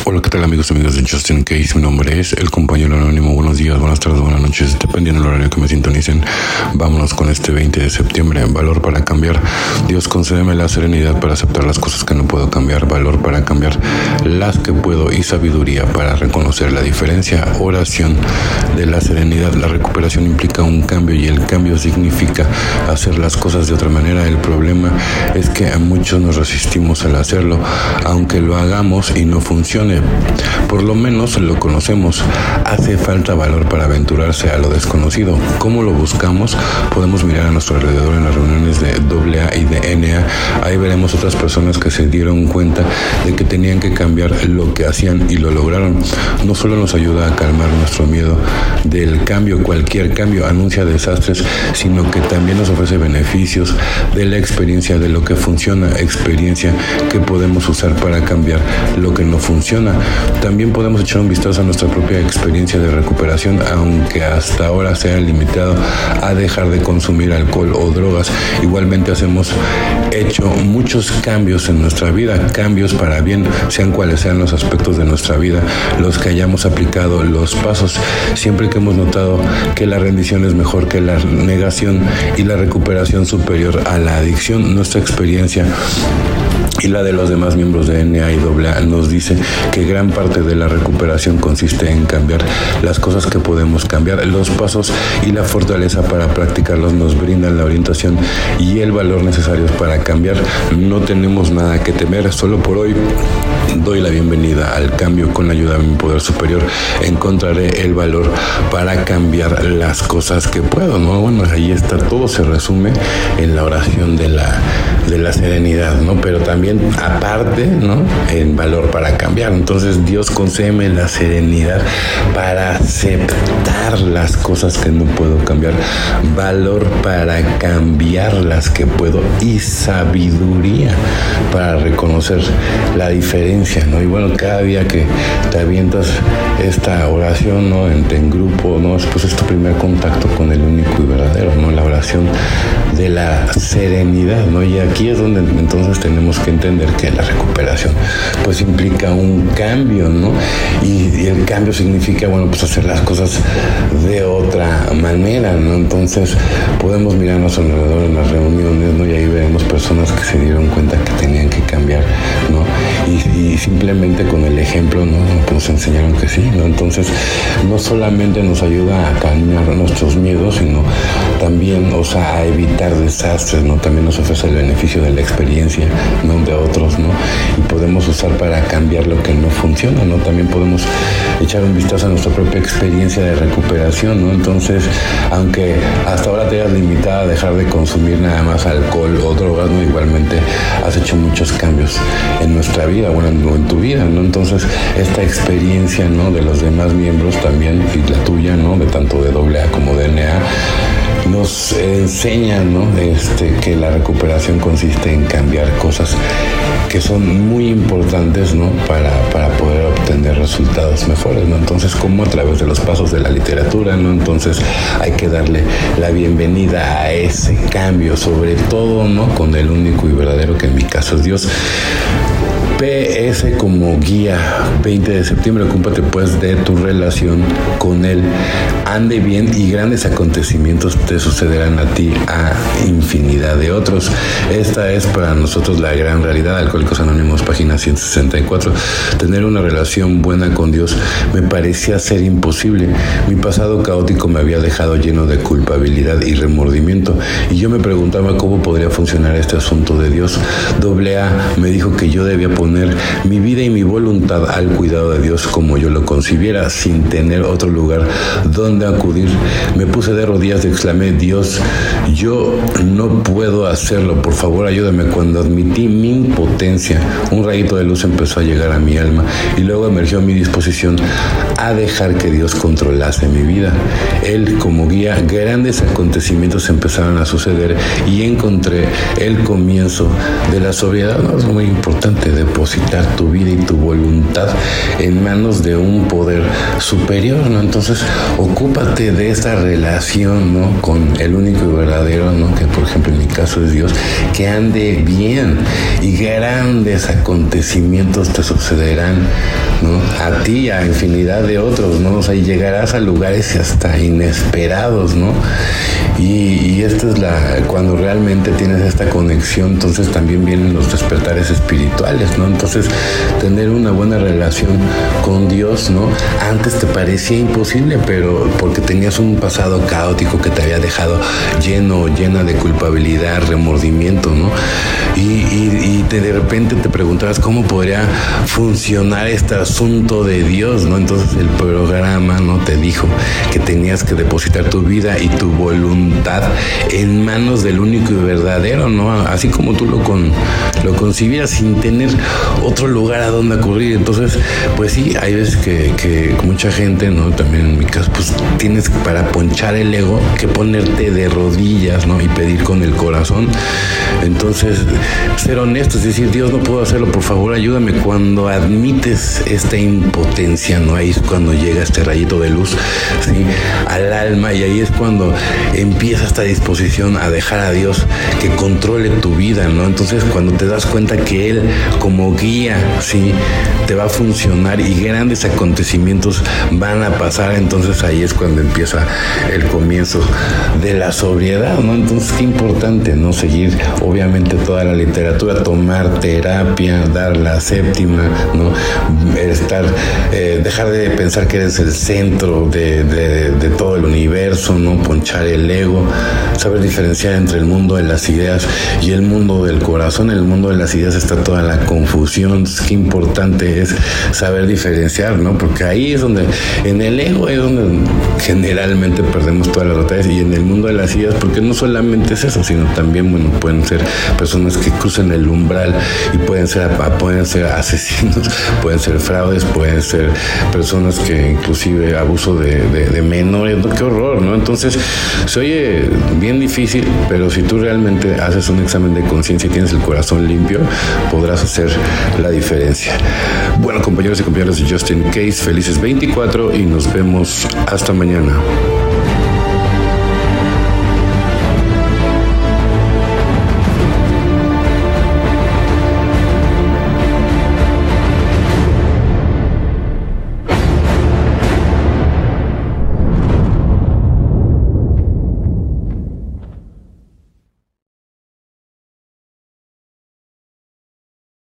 Hola, ¿qué tal amigos y amigas de Justin Case? Mi nombre es el compañero anónimo. Buenos días, buenas tardes, buenas noches, dependiendo del horario que me sintonicen. Vámonos con este 20 de septiembre. Valor para cambiar. Dios, concédeme la serenidad para aceptar las cosas que no puedo cambiar, valor para cambiar las que puedo y sabiduría para reconocer la diferencia. Oración de la serenidad. La recuperación implica un cambio y el cambio significa hacer las cosas de otra manera. El problema es que a muchos nos resistimos al hacerlo, aunque lo hagamos y no funcione. Por lo menos lo conocemos. Hace falta valor para aventurarse a lo desconocido. ¿Cómo lo buscamos? Podemos mirar a nuestro alrededor en las reuniones de AA y de NA. Ahí veremos otras personas que se dieron cuenta de que tenían que cambiar lo que hacían y lo lograron. No solo nos ayuda a calmar nuestro miedo del cambio, cualquier cambio anuncia desastres, sino que también nos ofrece beneficios de la experiencia de lo que funciona, experiencia que podemos usar para cambiar lo que no funciona. También podemos echar un vistazo a nuestra propia experiencia de recuperación, aunque hasta ahora sea limitado a dejar de consumir alcohol o drogas. Igualmente hemos hecho muchos cambios en nuestra vida, cambios para bien, sean cuales sean los aspectos de nuestra vida, los que hayamos aplicado, los pasos. Siempre que hemos notado que la rendición es mejor que la negación y la recuperación superior a la adicción, nuestra experiencia y la de los demás miembros de NA y AA nos dice que gran parte de la recuperación consiste en cambiar las cosas que podemos cambiar. Los pasos y la fortaleza para practicarlos nos brindan la orientación y el valor necesarios para cambiar. No tenemos nada que temer. Solo por hoy doy la bienvenida al cambio. Con la ayuda de mi poder superior encontraré el valor para cambiar las cosas que puedo, ¿no? Bueno, ahí está, todo se resume en la oración de la serenidad, ¿no? Pero también aparte, ¿no?, en valor para cambiar. Entonces, Dios, concédeme la serenidad para aceptar las cosas que no puedo cambiar, valor para cambiar las que puedo y sabiduría para reconocer la diferencia, ¿no? Y bueno, cada día que te avientas esta oración, ¿no?, en grupo, ¿no?, pues es tu primer contacto con el único y verdadero, ¿no? La oración de la serenidad, ¿no? Y aquí es donde entonces tenemos que entender que la recuperación pues implica un cambio, ¿no? Y el cambio significa, bueno, pues hacer las cosas de otra manera, ¿no? Entonces podemos mirar a nuestro alrededor en las reuniones, ¿no? Y ahí veremos personas que se dieron cuenta que tenían que cambiar, ¿no? Y simplemente con el ejemplo, ¿no?, pues nos enseñaron que sí, ¿no? Entonces no solamente nos ayuda a calmar nuestros miedos, sino también, o sea, a evitar desastres, ¿no? También nos ofrece el beneficio de la experiencia, ¿no?, de otros, ¿no? Y podemos usar para cambiar lo que no funciona, ¿no? También podemos echar un vistazo a nuestra propia experiencia de recuperación, ¿no? Entonces, aunque hasta ahora te hayas limitado a dejar de consumir nada más alcohol o drogas, ¿no?, igualmente has hecho muchos cambios en nuestra vida, bueno, en tu vida, ¿no? Entonces, esta experiencia, ¿no?, de los demás miembros también, y la tuya, ¿no?, de tanto de AA como de NA, nos enseña, ¿no?, que la recuperación consiste en cambiar cosas que son muy importantes, ¿no?, para poder obtener resultados mejores, ¿no? Entonces, como a través de los pasos de la literatura, ¿no? Entonces hay que darle la bienvenida a ese cambio, sobre todo, ¿no?, con el único y verdadero, que en mi caso es Dios. PS como guía. 20 de septiembre, ocúpate pues de tu relación con Él. Ande bien y grandes acontecimientos te sucederán a ti, a infinidad de otros. Esta es para nosotros la gran realidad. Alcohólicos Anónimos, página 164. Tener una relación buena con Dios me parecía ser imposible. Mi pasado caótico me había dejado lleno de culpabilidad y remordimiento, y yo me preguntaba cómo podría funcionar este asunto de Dios. AA me dijo que yo debía poner mi vida y mi voluntad al cuidado de Dios como yo lo concibiera, sin tener otro lugar donde acudir. Me puse de rodillas y exclamé: Dios, yo no puedo hacerlo, por favor ayúdame. Cuando admití mi impotencia, un rayito de luz empezó a llegar a mi alma, y luego emergió mi disposición a dejar que Dios controlase mi vida. Él como guía, grandes acontecimientos empezaron a suceder, y encontré el comienzo de la sobriedad. No, es muy importante depositar tu vida y tu voluntad en manos de un poder superior, ¿no? Entonces, ocúpate de esa relación, ¿no?, con el único y verdadero, ¿no?, que por ejemplo en mi caso es Dios, que ande bien, y grandes acontecimientos te sucederán ¿no? A ti, a infinidad de otros, ¿no? O sea, y llegarás a lugares hasta inesperados, ¿no? Y esta es cuando realmente tienes esta conexión, entonces también vienen los despertares espirituales, ¿no? Entonces, tener una buena relación con Dios, ¿no? Antes te parecía imposible, pero porque tenías un pasado caótico que te había dejado llena de culpabilidad, remordimiento, ¿no? Y de repente te preguntabas cómo podría funcionar este asunto de Dios, ¿no? Entonces el programa, ¿no? Te dijo que tenías que depositar tu vida y tu voluntad en manos del único y verdadero, ¿no? Así como tú lo concibías, sin tener otro lugar a donde acudir. Entonces, pues sí, hay veces que mucha gente, ¿no? También en mi caso, pues tienes para ponchar el ego que ponerte de rodillas, ¿no? Y pedir con el corazón. Entonces, ser honesto, es decir, Dios, no puedo hacerlo, por favor, ayúdame. Cuando admites esta impotencia, ¿no? Ahí es cuando llega este rayito de luz, ¿sí? Al alma, y ahí es cuando empieza esta disposición a dejar a Dios que controle tu vida, ¿no? Entonces, cuando te das cuenta que Él, como guía, ¿sí? Te va a funcionar y grandes acontecimientos van a pasar, entonces ahí es cuando empieza el comienzo de la sobriedad, ¿no? Entonces, qué importante, ¿no? Seguir, obviamente, toda la literatura, tomar terapia, dar la séptima, ¿no? Dejar de pensar que eres el centro de todo el universo, ¿no? Ponchar el ego, saber diferenciar entre el mundo de las ideas y el mundo del corazón. En el mundo de las ideas está toda la confusión. Entonces, qué importante es saber diferenciar, ¿no? Porque ahí es donde, en el ego es donde generalmente perdemos todas las batallas, y en el mundo de las ideas, porque no solamente es eso, sino también, bueno, pueden ser personas que cruzan el umbral y pueden ser asesinos, pueden ser fraudes, pueden ser personas que inclusive abuso de menores, ¿no? Qué horror, ¿no? Entonces, se oye bien difícil, pero si tú realmente haces un examen de conciencia y tienes el corazón limpio, podrás hacer la diferencia. Bueno, compañeros y compañeras de Just In Case, felices 24 y nos vemos hasta mañana.